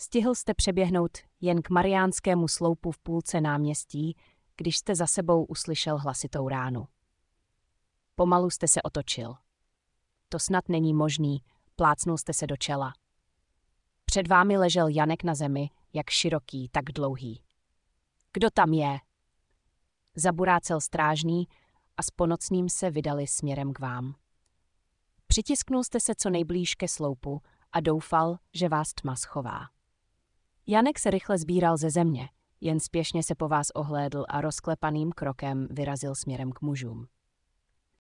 Stihl jste přeběhnout jen k Mariánskému sloupu v půlce náměstí, když jste za sebou uslyšel hlasitou ránu. Pomalu jste se otočil. To snad není možný, plácnul jste se do čela. Před vámi ležel Janek na zemi, jak široký, tak dlouhý. Kdo tam je? Zaburácel strážný a s ponocným se vydali směrem k vám. Přitisknul jste se co nejblíž ke sloupu a doufal, že vás tma schová. Janek se rychle sbíral ze země, jen spěšně se po vás ohlédl a rozklepaným krokem vyrazil směrem k mužům.